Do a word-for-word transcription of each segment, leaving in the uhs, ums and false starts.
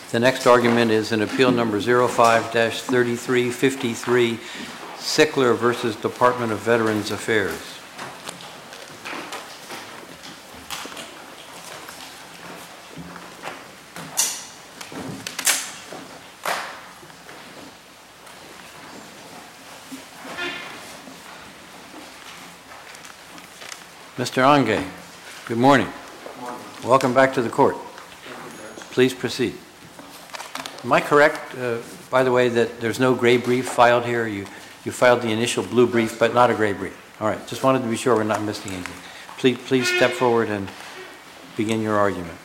The next argument is in Appeal Number zero five dash thirty-three fifty-three, Sickler versus Department of Veterans Affairs. Mister Ange, good morning. Good morning. Welcome back to the court. Please proceed. Am I correct, uh, by the way, that there's no gray brief filed here? You, you filed the initial blue brief, but not a gray brief. All right, just wanted to be sure we're not missing anything. Please, please step forward and begin your argument.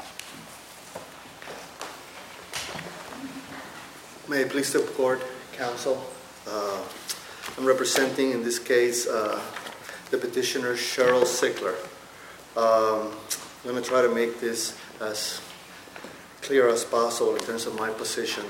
May I please step forward, counsel? Uh, I'm representing, in this case, uh, the petitioner Cheryl Sickler. Um, I'm going to try to make this as clear as possible in terms of my position.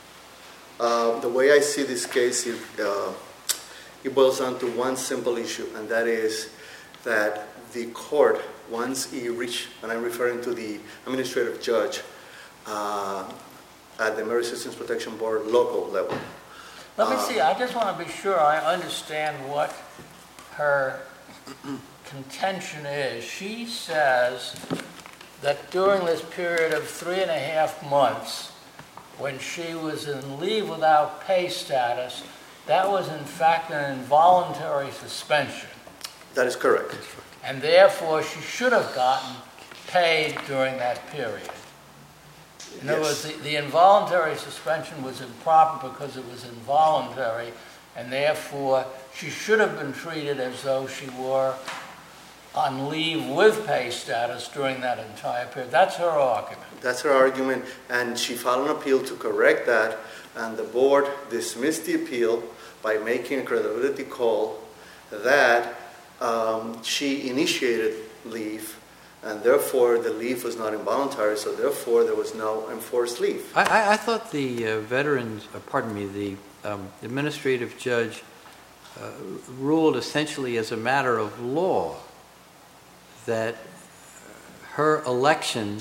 Uh, the way I see this case, it, uh, it boils down to one simple issue, and that is that the court, once it reached, and I'm referring to the administrative judge uh, at the Merit Systems Protection Board local level. Let me uh, see, I just want to be sure I understand what her contention is. She says that during this period of three and a half months, when she was in leave without pay status, that was in fact an involuntary suspension. That is correct. And therefore, she should have gotten paid during that period. In other words, the, the involuntary suspension was improper because it was involuntary, and therefore she should have been treated as though she were on leave with pay status during that entire period. That's her argument. That's her argument, and she filed an appeal to correct that, and the board dismissed the appeal by making a credibility call that um, she initiated leave, and therefore the leave was not involuntary, so therefore there was no enforced leave. I, I, I thought the uh, veterans, uh, pardon me, the um, administrative judge uh, ruled essentially as a matter of law that her election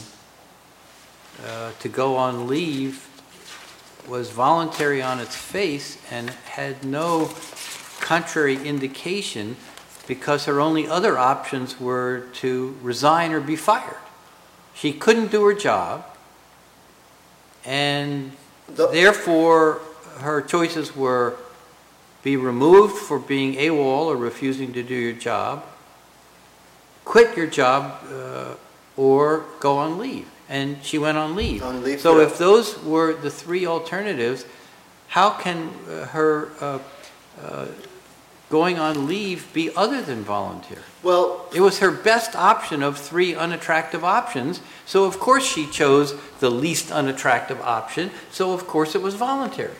uh, to go on leave was voluntary on its face and had no contrary indication, because her only other options were to resign or be fired. She couldn't do her job, and The- therefore her choices were be removed for being AWOL or refusing to do your job, quit your job, uh, or go on leave. And she went on leave. On leave, so yeah. if those were the three alternatives, how can uh, her uh, uh, going on leave be other than voluntary? Well, It was her best option of three unattractive options, so of course she chose the least unattractive option, so of course it was voluntary.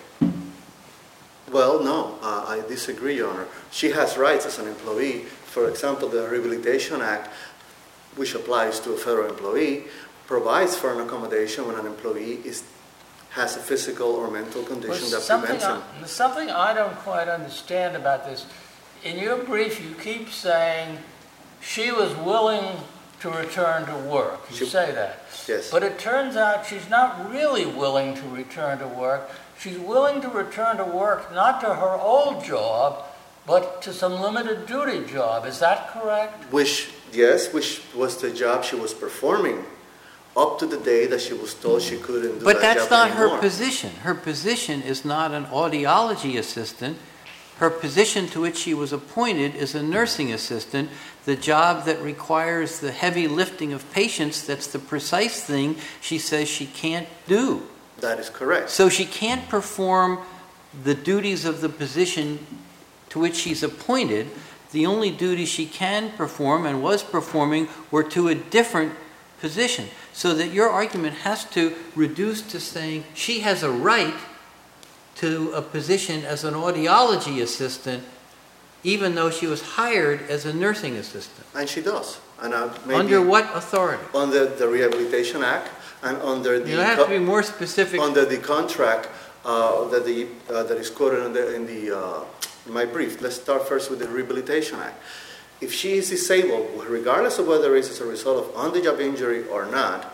well, no, uh, I disagree, Your Honor. She has rights as an employee. For example, the Rehabilitation Act, which applies to a federal employee, provides for an accommodation when an employee is has a physical or mental condition that something prevents him. I, something I don't quite understand about this. In your brief, you keep saying she was willing to return to work. You She- say that. Yes. But it turns out she's not really willing to return to work. She's willing to return to work not to her old job, but to some limited duty job. Is that correct? Which, yes, which was the job she was performing up to the day that she was told she couldn't do But that that's job not anymore. her position. Her position is not an audiology assistant. Her position to which she was appointed is a nursing assistant, the job that requires the heavy lifting of patients. That's the precise thing she says she can't do. That is correct. So she can't perform the duties of the position to which she's appointed. The only duties she can perform and was performing were to a different position. So that your argument has to reduce to saying she has a right to a position as an audiology assistant, even though she was hired as a nursing assistant. And she does. And uh, maybe Under what authority? under the Rehabilitation Act and under the You have to be more specific. under the contract uh, that the uh, that is quoted in the in the uh, in my brief. Let's start first with the Rehabilitation Act. If she is disabled, regardless of whether it's as a result of on-the-job injury or not,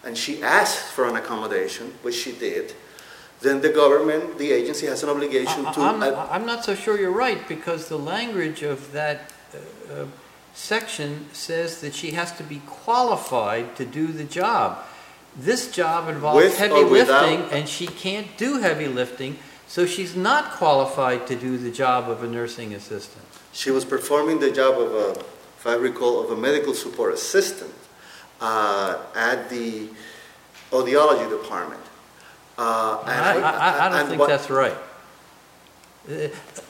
and she asked for an accommodation, which she did, then the government, the agency, has an obligation I, to... I'm, uh, I'm not so sure you're right, because the language of that uh, uh, section says that she has to be qualified to do the job. This job involves With heavy or without- lifting, and she can't do heavy lifting, so she's not qualified to do the job of a nursing assistant. She was performing the job of a, if I recall, of a medical support assistant uh, at the audiology department. Uh, and I, I, I don't and think what- that's right. Uh,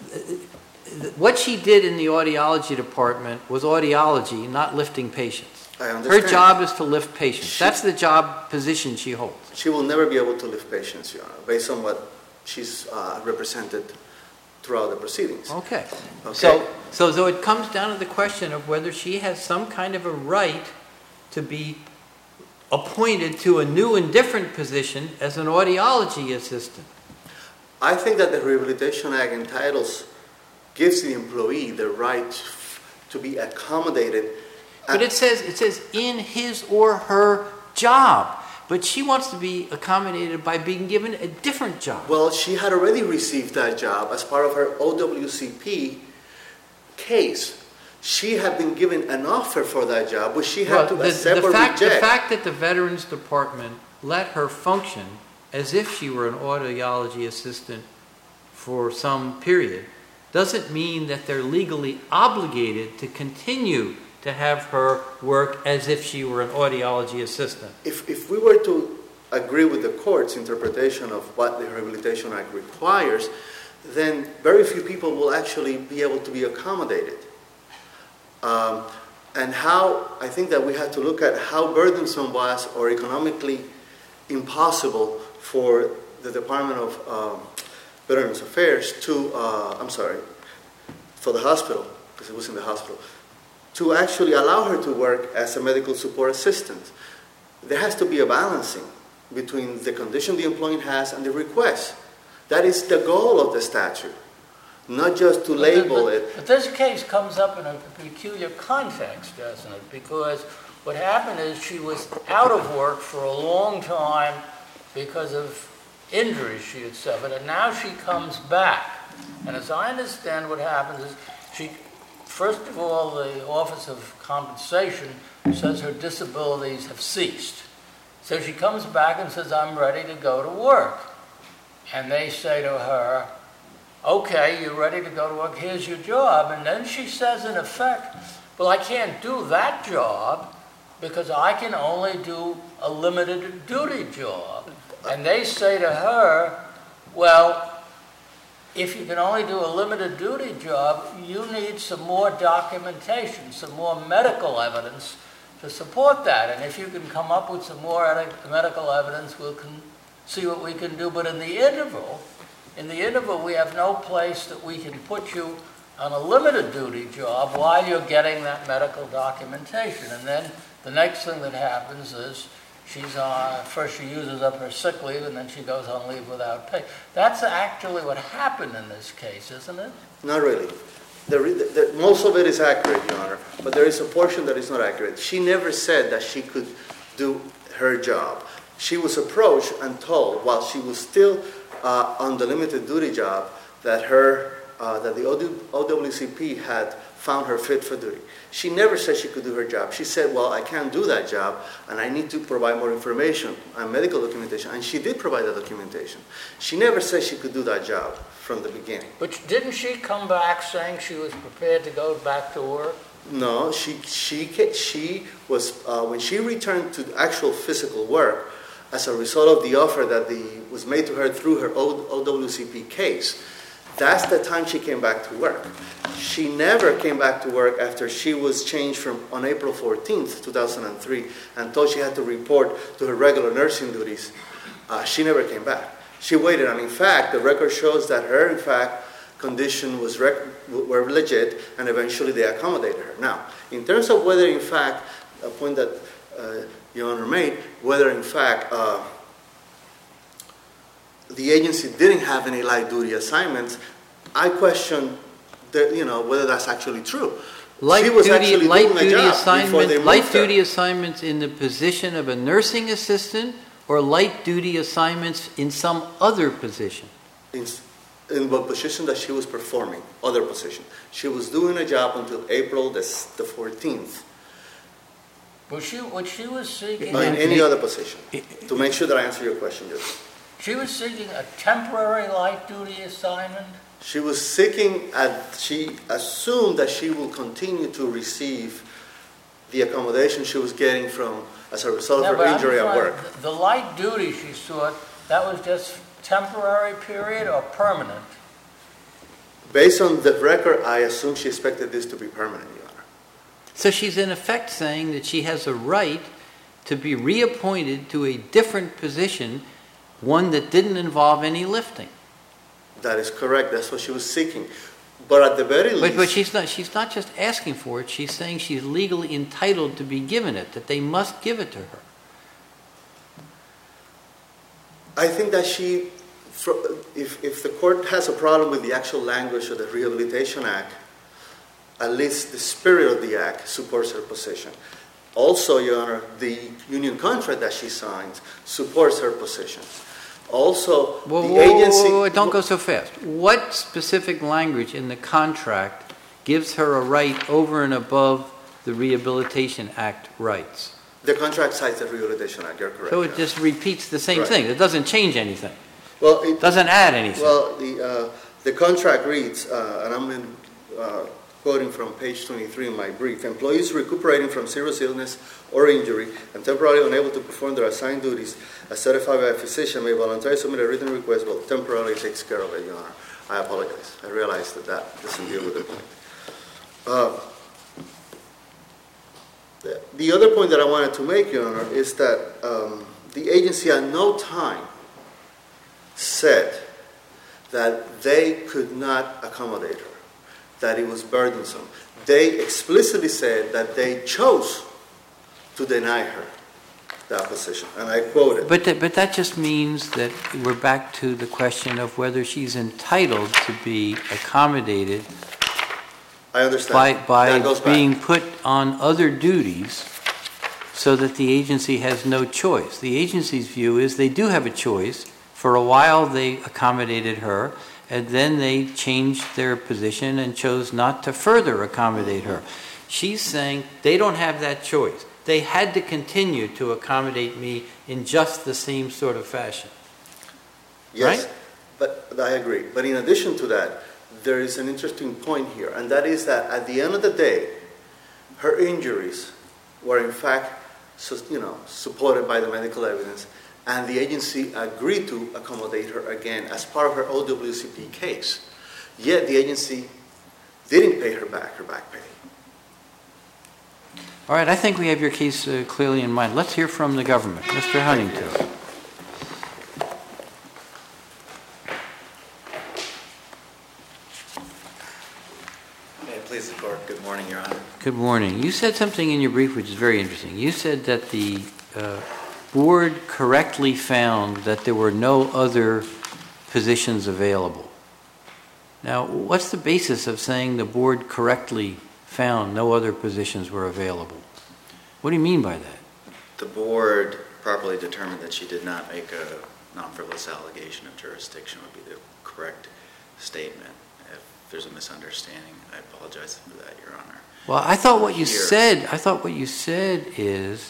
What she did in the audiology department was audiology, not lifting patients. I Her understand. job is to lift patients. She- That's the job position she holds. She will never be able to lift patients, Your Honor, based on what she's uh, represented throughout the proceedings. Okay. Okay. So, so, so it comes down to the question of whether she has some kind of a right to be appointed to a new and different position as an audiology assistant. I think that the Rehabilitation Act entitles, gives the employee the right to be accommodated. But it says, it says in his or her job. But she wants to be accommodated by being given a different job. Well, she had already received that job as part of her O W C P case. She had been given an offer for that job, which she had Well, to the, accept the or fact, the reject. fact that the Veterans Department let her function as if she were an audiology assistant for some period doesn't mean that they're legally obligated to continue to have her work as if she were an audiology assistant. If, if we were to agree with the court's interpretation of what the Rehabilitation Act requires, then very few people will actually be able to be accommodated. Um, and how, I think that we have to look at how burdensome was or economically impossible for the Department of um, Veterans Affairs to, uh, I'm sorry, for the hospital, because it was in the hospital, to actually allow her to work as a medical support assistant. There has to be a balancing between the condition the employee has and the request. That is the goal of the statute, not just to label but, it. But this case comes up in a peculiar context, doesn't it? Because what happened is she was out of work for a long time because of injuries she had suffered, and now she comes back. And as I understand what happens is she, first of all, the Office of Compensation says her disabilities have ceased. So she comes back and says, I'm ready to go to work. And they say to her, okay, you're ready to go to work, here's your job. And then she says, in effect, well, I can't do that job because I can only do a limited duty job. And they say to her, well, if you can only do a limited duty job, you need some more documentation, some more medical evidence to support that. And if you can come up with some more edi- medical evidence, we'll can see what we can do. But in the interval, in the interval, we have no place that we can put you on a limited duty job while you're getting that medical documentation. And then the next thing that happens is she's on, first she uses up her sick leave and then she goes on leave without pay. That's actually what happened in this case, isn't it? Not really. The, the, the, most of it is accurate, Your Honor, but there is a portion that is not accurate. She never said that she could do her job. She was approached and told, while she was still uh, on the limited duty job, that her uh, that the O W C P had found her fit for duty. She never said she could do her job. She said, well, I can't do that job, and I need to provide more information and medical documentation. And she did provide that documentation. She never said she could do that job from the beginning. But didn't she come back saying she was prepared to go back to work? No, she she she was uh, when she returned to actual physical work as a result of the offer that the was made to her through her O W C P case. That's the time she came back to work. She never came back to work after she was changed from on April fourteenth, two thousand three, and told she had to report to her regular nursing duties. Uh, she never came back. She waited, and in fact, the record shows that her, in fact, condition was rec- were legit, and eventually they accommodated her. Now, in terms of whether, in fact, a point that uh, Your Honor made, whether, in fact, uh, the agency didn't have any light duty assignments, I question, that, you know, whether that's actually true, light She was duty, actually light doing a duty job before they assignment, moved light her. duty assignments in the position of a nursing assistant, or light duty assignments in some other position? In, in the position that she was performing, other position. She was doing a job until April the, the fourteenth. Was she, what she was seeking, Or in any other position. To make sure that I answer your question, Judge. she was seeking a temporary light duty assignment? She was seeking, uh, she assumed that she will continue to receive the accommodation she was getting from, as a result No, of but her I'm injury at trying- work. The light duty she sought, that was just temporary period or permanent? Based on the record, I assume she expected this to be permanent, Your Honor. So she's in effect saying that she has a right to be reappointed to a different position, one that didn't involve any lifting. That is correct. That's what she was seeking. But at the very least... But, but she's not, she's not just asking for it, she's saying she's legally entitled to be given it, that they must give it to her. I think that she, if, if the court has a problem with the actual language of the Rehabilitation Act, at least the spirit of the act supports her position. Also, Your Honor, the union contract that she signs supports her position. Also, Whoa, the whoa, agency... whoa, whoa, don't go so fast. What specific language in the contract gives her a right over and above the Rehabilitation Act rights? The contract cites the Rehabilitation Act, you're correct. So Your it Honor. just repeats the same Right. thing. It doesn't change anything. Well, it, Doesn't add anything. Well, the, uh, the contract reads, uh, and I'm in, uh, quoting from page twenty-three in my brief, employees recuperating from serious illness or injury and temporarily unable to perform their assigned duties as certified by a physician may voluntarily submit a written request, but temporarily takes care of it, Your Honor. I apologize. I realize that that doesn't deal with the point. Uh, the, the other point that I wanted to make, Your Honor, is that um, the agency at no time said that they could not accommodate her, that it was burdensome. They explicitly said that they chose to deny her that position, and I quote it. But that, but that just means that we're back to the question of whether she's entitled to be accommodated I understand. by, That by goes back. being put on other duties so that the agency has no choice. The agency's view is they do have a choice. For a while they accommodated her, and then they changed their position and chose not to further accommodate her. She's saying they don't have that choice. They had to continue to accommodate me in just the same sort of fashion. Yes, Right? but I agree. But in addition to that, there is an interesting point here, and that is that at the end of the day, her injuries were in fact, you know, supported by the medical evidence, and the agency agreed to accommodate her again as part of her O W C P case. Yet the agency didn't pay her back her back pay. All right, I think we have your case uh, clearly in mind. Let's hear from the government. Mister Huntington. May it please the court. Good morning, Your Honor. Good morning. You said something in your brief which is very interesting. You said that the uh, board correctly found that there were no other positions available. Now, what's the basis of saying the board correctly found no other positions were available? What do you mean by that? The board properly determined that she did not make a non-frivolous allegation of jurisdiction would be the correct statement. If there's a misunderstanding, I apologize for that, Your Honor. Well, I thought what you Here. said, I thought what you said is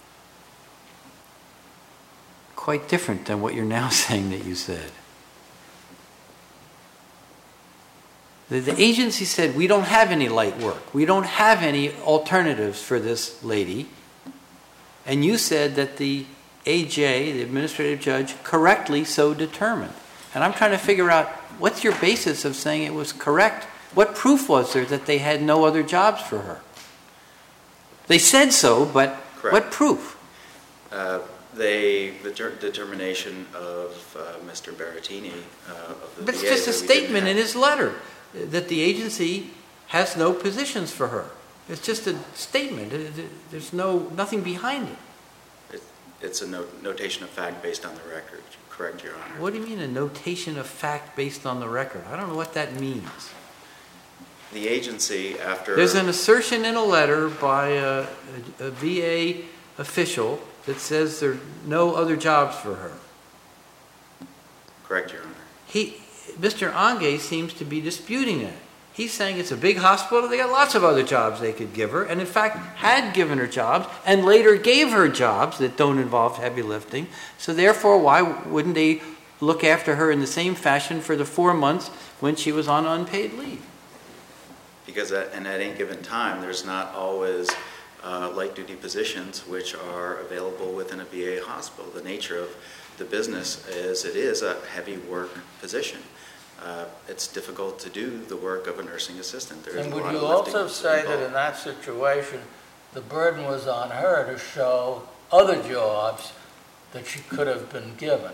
quite different than what you're now saying that you said. The, the agency said, we don't have any light work. We don't have any alternatives for this lady. And you said that the A J, the administrative judge, correctly so determined. And I'm trying to figure out, what's your basis of saying it was correct? What proof was there that they had no other jobs for her? They said so, but Correct. what proof? Uh, they, the ter- determination of uh, Mister Berrettini uh, of the But it's V A just a that we didn't statement in have- his letter that the agency has no positions for her. It's just a statement. It- it- There's no nothing behind it. It, it's a no- notation of fact based on the record. Correct, Your Honor. What do you mean a notation of fact based on the record? I don't know what that means. the agency, after... There's an assertion in a letter by a, a, a V A official that says there are no other jobs for her. Correct, Your Honor. He, Mister Ange seems to be disputing that. He's saying it's a big hospital, they got lots of other jobs they could give her, and in fact had given her jobs, and later gave her jobs that don't involve heavy lifting. So therefore, why wouldn't they look after her in the same fashion for the four months when she was on unpaid leave? Because at, and at any given time, there's not always uh, light-duty positions which are available within a V A hospital. The nature of the business is it is a heavy work position. Uh, it's difficult to do the work of a nursing assistant. There is And a would lot you of also lifting say that involved. in that situation, the burden was on her to show other jobs that she could have been given,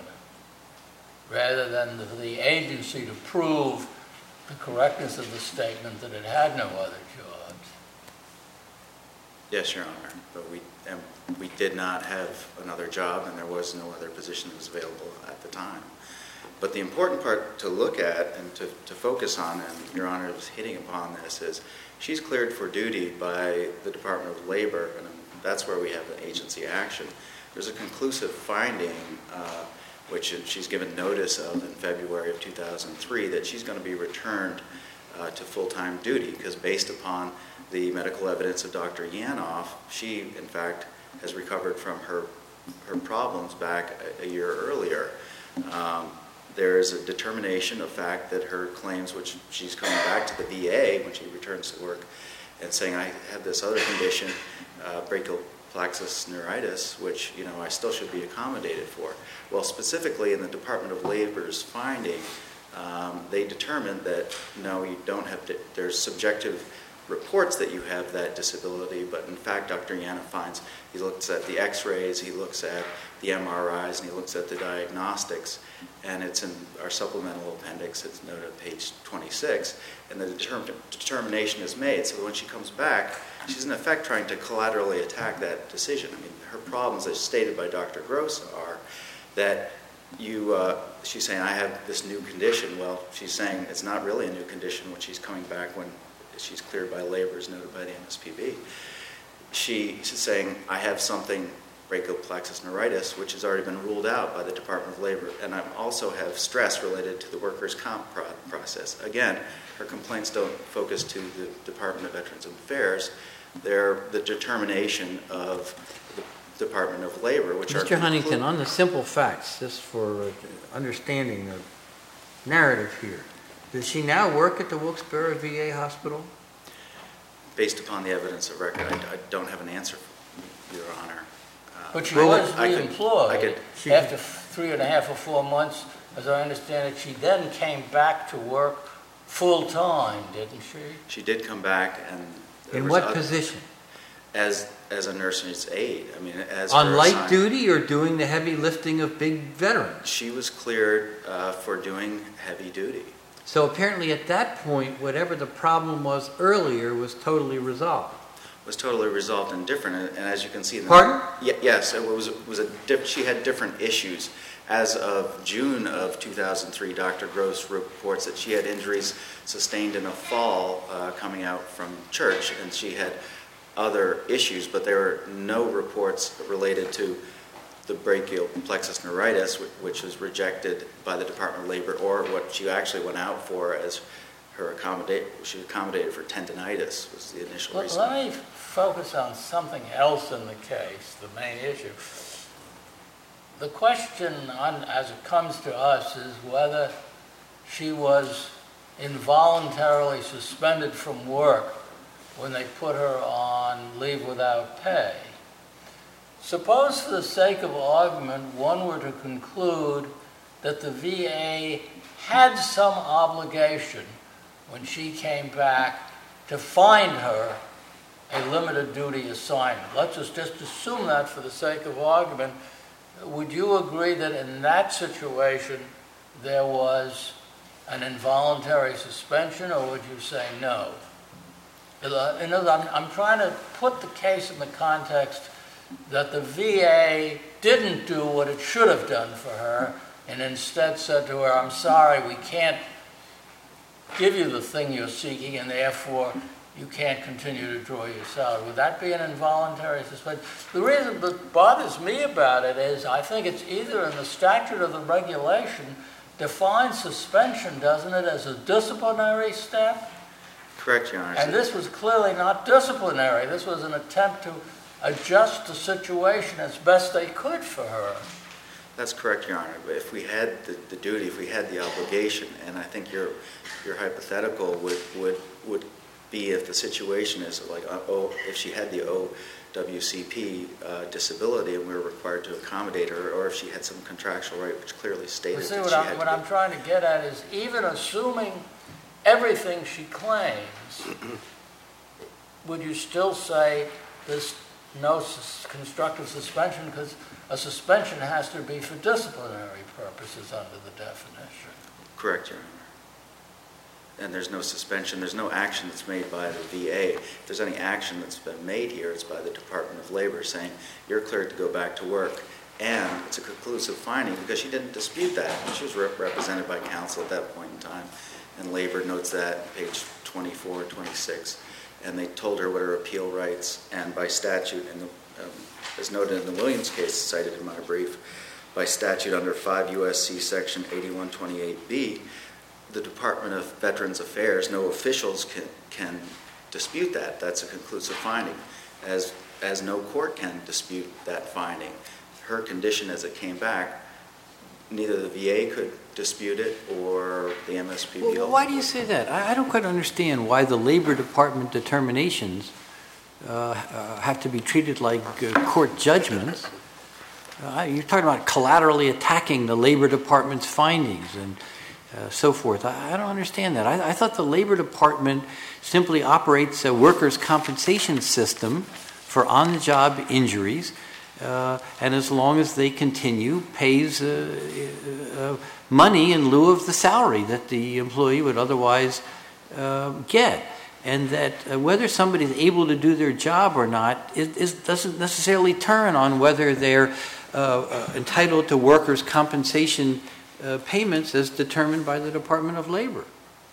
rather than the, the agency to prove the correctness of the statement that it had no other jobs? Yes, Your Honor, but we and we did not have another job, and there was no other position that was available at the time. But the important part to look at and to, to focus on, and Your Honor is hitting upon this, is she's cleared for duty by the Department of Labor, and that's where we have an agency action. There's a conclusive finding, uh, which she's given notice of in February of two thousand three, that she's going to be returned uh, to full-time duty, because based upon the medical evidence of Doctor Yanoff, she, in fact, has recovered from her, her problems back a, a year earlier. Um, There is a determination of fact that her claims, which she's coming back to the V A when she returns to work and saying, I have this other condition, uh, brachial plexus neuritis, which, you know, I still should be accommodated for. Well, specifically in the Department of Labor's finding, um, they determined that, no, you don't have, to, there's subjective reports that you have that disability, but in fact, Doctor Yanoff finds, he looks at the x-rays, he looks at the M R Is, and he looks at the diagnostics, and it's in our supplemental appendix, it's noted on page twenty-six, and the determ- determination is made. So when she comes back, she's in effect trying to collaterally attack that decision. I mean, her problems, as stated by Doctor Gross, are that you, uh, she's saying, I have this new condition. Well, she's saying it's not really a new condition when she's coming back, when she's cleared by labor, as noted by the M S P B. She, she's saying, I have something, brachial plexus neuritis, which has already been ruled out by the Department of Labor, and I also have stress related to the workers' comp pro- process. Again, her complaints don't focus to the Department of Veterans Affairs. They're the determination of the Department of Labor, which Mister are... Huntington, conclu- on the simple facts, just for uh, understanding the narrative here, does she now work at the Wilkes-Barre V A hospital? Based upon the evidence of record, I, I don't have an answer, for Your Honor. Uh, But she Well, was I could- reemployed I could- She- after three and a half or four months, as I understand it. She then came back to work full-time, didn't she? She did come back, and... there In was what oth- position? As as a nurse's aide. I mean, as On her light assign- duty or doing the heavy lifting of big veterans? She was cleared uh, for doing heavy duty. So apparently at that point, whatever the problem was earlier was totally resolved. Was totally resolved and different, and, and as you can see... In the, Pardon? Ye- yes, it was was a diff, she had different issues. As of June of two thousand three, Doctor Gross reports that she had injuries sustained in a fall uh, coming out from church, and she had other issues, but there were no reports related to the brachial plexus neuritis, which was rejected by the Department of Labor, or what she actually went out for as her accommodate. She accommodated for tendinitis was the initial Let, reason. let me focus on something else in the case, the main issue. The question, on, as it comes to us, is whether she was involuntarily suspended from work when they put her on leave without pay. Suppose, for the sake of argument, one were to conclude that the V A had some obligation when she came back to find her a limited duty assignment. Let's just, just assume that for the sake of argument. Would you agree that in that situation there was an involuntary suspension, or would you say no? In other words, I'm, I'm trying to put the case in the context that the V A didn't do what it should have done for her, and instead said to her, I'm sorry, we can't give you the thing you're seeking, and therefore you can't continue to draw your salary. Would that be an involuntary suspension? The reason that bothers me about it is I think it's either in the statute or the regulation defines suspension, doesn't it, as a disciplinary step? Correct, Your Honor. And this was clearly not disciplinary. This was an attempt to adjust the situation as best they could for her. That's correct, Your Honor. But if we had the, the duty, if we had the obligation, and I think your your hypothetical would would would be if the situation is like, uh, oh, if she had the O W C P uh, disability and we were required to accommodate her, or if she had some contractual right which clearly stated Well, see, that what she I'm, had what to I'm trying to get at is even assuming everything she claims, would you still say there's no sus- constructive suspension because a suspension has to be for disciplinary purposes under the definition? Correct, Your Honor. And there's no suspension, there's no action that's made by the V A. If there's any action that's been made here, it's by the Department of Labor saying, you're cleared to go back to work. And it's a conclusive finding because she didn't dispute that. She was rep- represented by counsel at that point in time. And Labor notes that, page twenty-four, twenty-six. And they told her what her appeal rights, and by statute, and the, um, as noted in the Williams case cited in my brief, by statute under five U S C section eighty-one twenty-eight B, the Department of Veterans Affairs, no officials can, can dispute that. That's a conclusive finding, as, as no court can dispute that finding. Her condition as it came back, neither the V A could dispute it or the M S P B L. Well, why do you say that? I, I don't quite understand why the Labor Department determinations uh, uh, have to be treated like uh, court judgments. Uh, you're talking about collaterally attacking the Labor Department's findings and uh, so forth. I, I don't understand that. I, I thought the Labor Department simply operates a workers' compensation system for on-the-job injuries, uh, and as long as they continue, pays uh, uh, money in lieu of the salary that the employee would otherwise uh, get. And that uh, whether somebody's able to do their job or not is, is, doesn't necessarily turn on whether they're uh, uh, entitled to workers' compensation uh, payments as determined by the Department of Labor.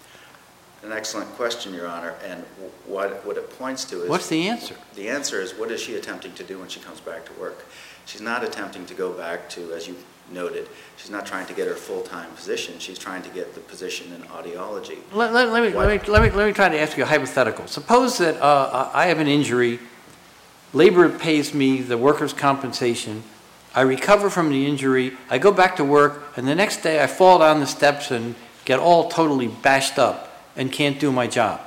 An excellent question, Your Honor. And what, what it points to is... What's the answer? The answer is, what is she attempting to do when she comes back to work? She's not attempting to go back to, as you noted, she's not trying to get her full-time position. She's trying to get the position in audiology. Let, let, let, me, let, me, let, me, let me try to ask you a hypothetical. Suppose that uh, I have an injury, labor pays me the workers' compensation, I recover from the injury, I go back to work, and the next day I fall down the steps and get all totally bashed up and can't do my job.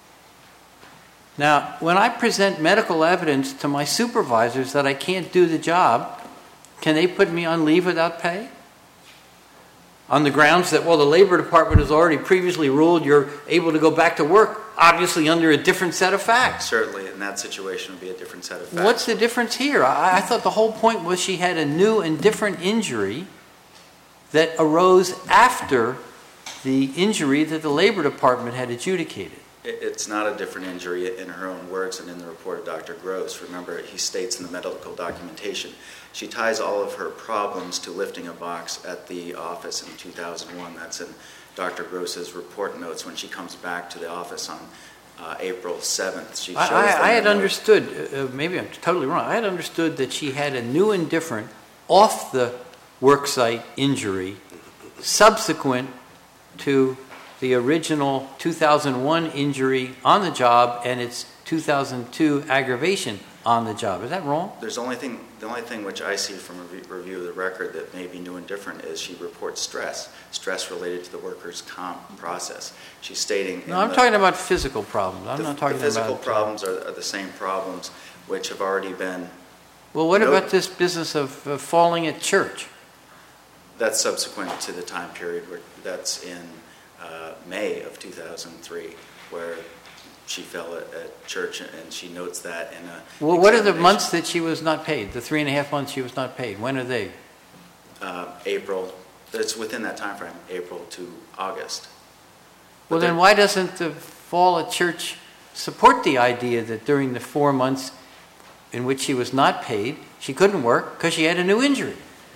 Now, when I present medical evidence to my supervisors that I can't do the job, can they put me on leave without pay? On the grounds that, well, the Labor Department has already previously ruled you're able to go back to work, obviously under a different set of facts. Certainly, in that situation, would be a different set of facts. What's the difference here? I, I thought the whole point was she had a new and different injury that arose after the injury that the Labor Department had adjudicated. It's not a different injury in her own words and in the report of Doctor Gross. Remember, he states in the medical documentation, she ties all of her problems to lifting a box at the office in two thousand one. That's in Doctor Gross's report notes when she comes back to the office on uh, April seventh. She shows I, I, I had note. understood, uh, maybe I'm totally wrong, I had understood that she had a new and different off the worksite injury subsequent to the original two thousand one injury on the job and its two thousand two aggravation on the job. Is that wrong? There's only thing, the only thing which I see from a re- review of the record that may be new and different is she reports stress, stress related to the workers' comp process. She's stating... No, I'm the, talking about physical problems. I'm the, not talking the physical about... problems are, are the same problems which have already been... Well, what noted. about this business of uh, falling at church? That's subsequent to the time period where that's in uh, May of two thousand three, where she fell at, at church, and she notes that in a. Well, what are the months that she was not paid? The three and a half months she was not paid. When are they? Uh, April. It's within that time frame, April to August. Well, But then why doesn't the fall at church support the idea that during the four months in which she was not paid, she couldn't work because she had a new injury?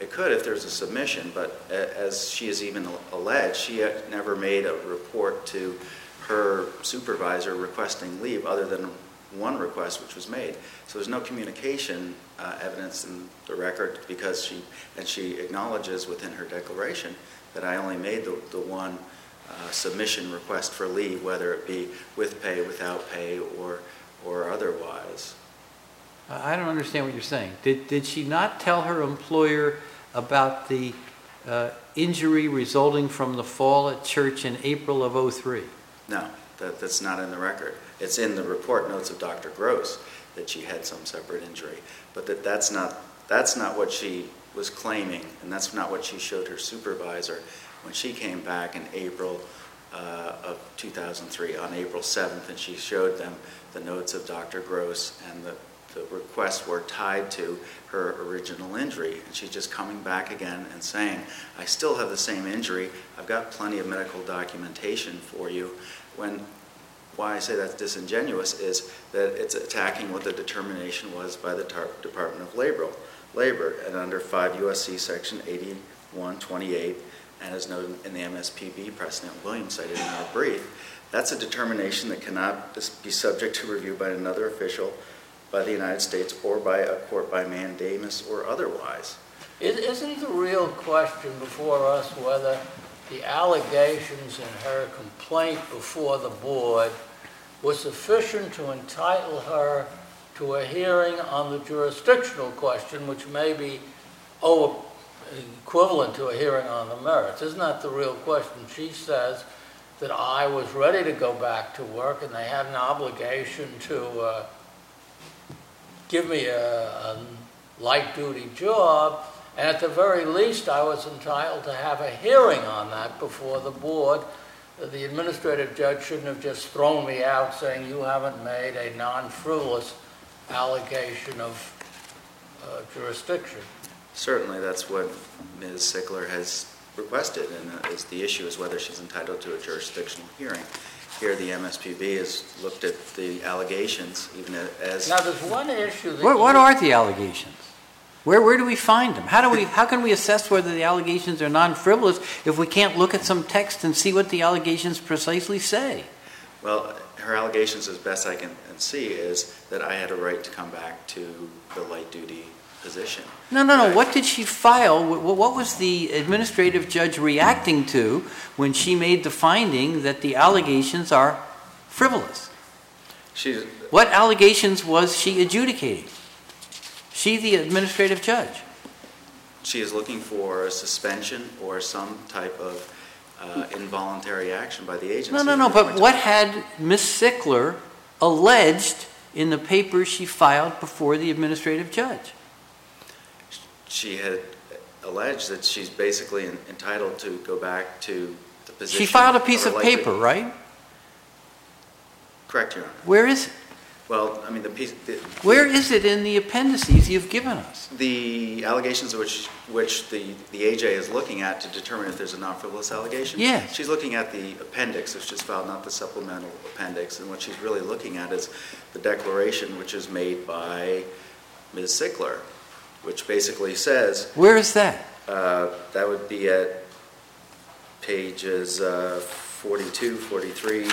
It could if there's a submission, but a- as she has even alleged, she had never made a report to her supervisor requesting leave other than one request which was made. So there's no communication uh, evidence in the record because she, and she acknowledges within her declaration that I only made the, the one uh, submission request for leave, whether it be with pay, without pay, or, or otherwise. I don't understand what you're saying. Did, did she not tell her employer about the uh, injury resulting from the fall at church in April of oh three? No, that, that's not in the record. It's in the report notes of Doctor Gross that she had some separate injury, but that that's not, that's not what she was claiming, and that's not what she showed her supervisor when she came back in April uh, of two thousand three, on April seventh, and she showed them the notes of Doctor Gross, and the, the requests were tied to her original injury. And she's just coming back again and saying, I still have the same injury. I've got plenty of medical documentation for you. When why I say that's disingenuous is that it's attacking what the determination was by the Tar- Department of Labor, Labor, and under five U S C Section eighty-one twenty-eight, and as noted in the M S P B precedent Williams cited in our brief, that's a determination that cannot be subject to review by another official, by the United States, or by a court by mandamus or otherwise. Isn't the real question before us whether the allegations in her complaint before the board were sufficient to entitle her to a hearing on the jurisdictional question, which may be oh, equivalent to a hearing on the merits? Isn't that the real question? She says that I was ready to go back to work and they had an obligation to uh, give me a, a light-duty job, and at the very least I was entitled to have a hearing on that before the board. The administrative judge shouldn't have just thrown me out saying you haven't made a non-frivolous allegation of uh, jurisdiction. Certainly, that's what Miz Sickler has requested, and is the issue is whether she's entitled to a jurisdictional hearing. Here, the M S P B has looked at the allegations, even as... Now, there's one issue that... What, what you, are the allegations? Where, where do we find them? How do we, how can we assess whether the allegations are non-frivolous if we can't look at some text and see what the allegations precisely say? Well, her allegations, as best I can see, is that I had a right to come back to the light-duty position. No, no, no. Right. What did she file? What, what was the administrative judge reacting to when she made the finding that the allegations are frivolous? She's, What allegations was she adjudicating? She, the administrative judge. she is looking for a suspension or some type of uh, involuntary action by the agency. No, no, no. But what had Miz Sickler alleged in the papers she filed before the administrative judge? She had alleged that she's basically en- entitled to go back to the position. She filed a piece of light-duty- paper, right? Correct, Your Honor. Where is it? Well, I mean, the piece... The, Where is it in the appendices you've given us? The allegations which which the, the A J is looking at to determine if there's a non-frivolous allegation? Yes. She's looking at the appendix, which is filed, not the supplemental appendix, and what she's really looking at is the declaration which is made by Miz Sickler, which basically says... Where is that? Uh, that would be at pages uh, forty-two, forty-three,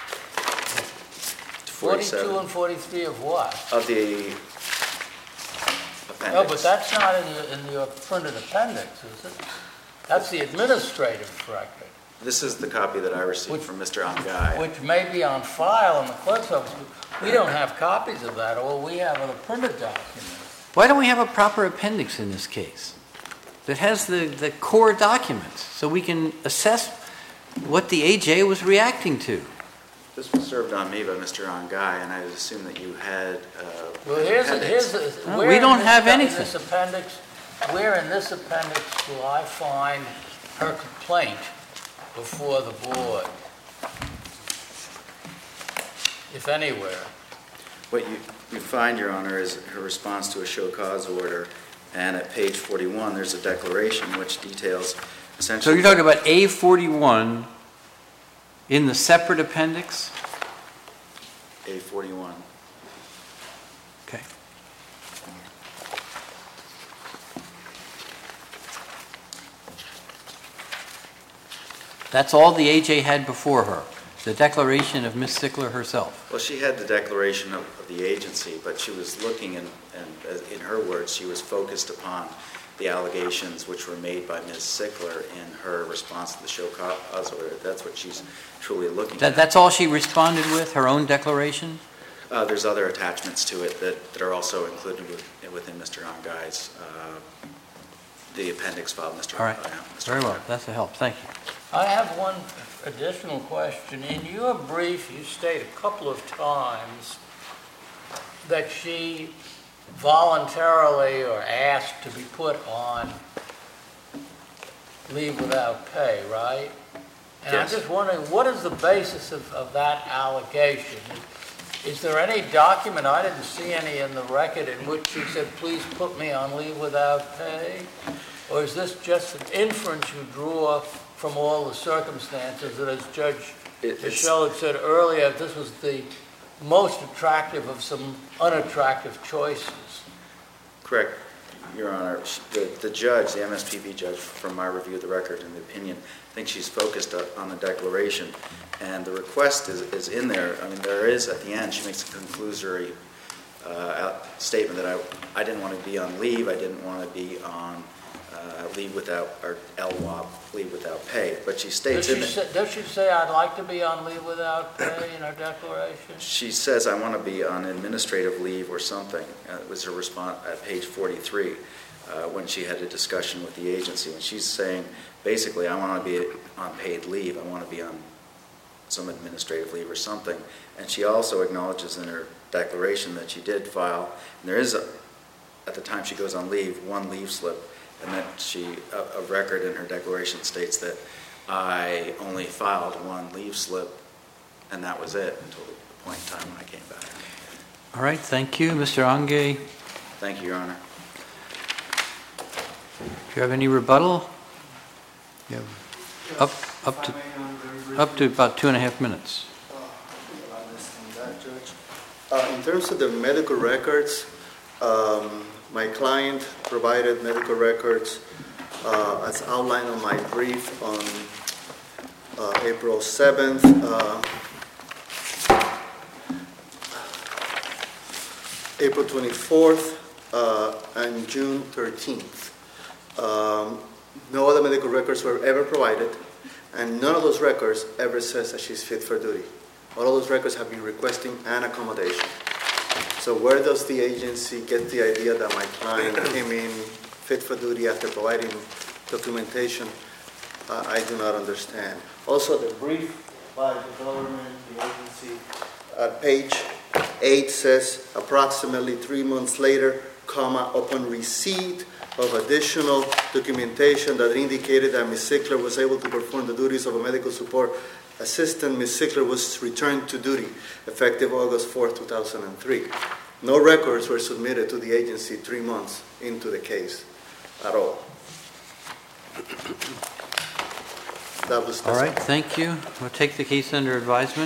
forty-seven. forty-two and forty-three of what? Of the appendix. No, but that's not in your, in your printed appendix, is it? That's the administrative record, This is the copy that I received Which- from Mister Angay. which may be on file in the clerk's office. We don't have copies of that. All we have are the printed documents. Why don't we have a proper appendix in this case that has the, the core documents so we can assess what the A J was reacting to? This was served on me by Mister Angay, and I assume that you had. Uh, Well, here's, appendix. here's, the- No, where we in don't this- have in anything. this appendix, where in this appendix will I find her complaint before the board? If anywhere. What you, you find, Your Honor, is her response to a show cause order, and at page forty-one, there's a declaration which details essentially. So you're talking about A forty-one in the separate appendix? A forty-one. Okay. That's all the A J had before her, the declaration of Miz Sickler herself. Well, she had the declaration of, of the agency, but she was looking, and, and uh, in her words, she was focused upon the allegations which were made by Miz Sickler in her response to the show cause order. That's what she's truly looking That, at. that's all she responded with, her own declaration? Uh, there's other attachments to it that, that are also included with, within Mister Ongai's, uh, the appendix file, Mister All right, uh, Mister very well, Ongai. that's a help, thank you. I have one additional question. In your brief, you state a couple of times that she voluntarily or asked to be put on leave without pay, right? And I'm Yes. just wondering, what is the basis of, of that allegation? Is there any document, I didn't see any in the record, in which she said, please put me on leave without pay? Or is this just an inference you draw from all the circumstances that, as Judge It- it's- Michelle had said earlier, this was the most attractive of some unattractive choices? Correct, Your Honor. The, the judge, the M S P B judge, from my review of the record and the opinion, I think she's focused on the declaration, and the request is, is in there. I mean, there is, at the end, she makes a conclusory uh, statement that I, I didn't want to be on leave, I didn't want to be on uh, leave without, or L W A P, leave without pay, but she Does states she, in it, say, does she say, I'd like to be on leave without pay in her declaration? she says, I want to be on administrative leave or something. Uh, it was her response at page forty-three, uh, when she had a discussion with the agency. And she's saying, basically, I want to be on paid leave. I want to be on some administrative leave or something. And she also acknowledges in her declaration that she did file, and there is, a, at the time she goes on leave, one leave slip, and that she, a, a record in her declaration states that I only filed one leave slip, and that was it until the point in time when I came back. All right, thank you. Mister Onge, Thank you, Your Honor. do you have any rebuttal? You have up, up to, up to about two and a half minutes. Uh, in terms of the medical records, um, my client provided medical records uh, as outlined on my brief on uh, April seventh. Uh, April twenty-fourth uh, and June thirteenth. Um, no other medical records were ever provided, and none of those records ever says that she's fit for duty. All of those records have been requesting an accommodation. So where does the agency get the idea that my client came in fit for duty after providing documentation? Uh, I do not understand. Also, the brief by the government, the agency, at page eight says approximately three months later, comma, upon receipt of additional documentation that indicated that Miz Sickler was able to perform the duties of a medical support assistant, Miz Sickler was returned to duty effective August fourth, two thousand three. No records were submitted to the agency three months into the case at all. That was All right, thank you. We'll take the case under advisement.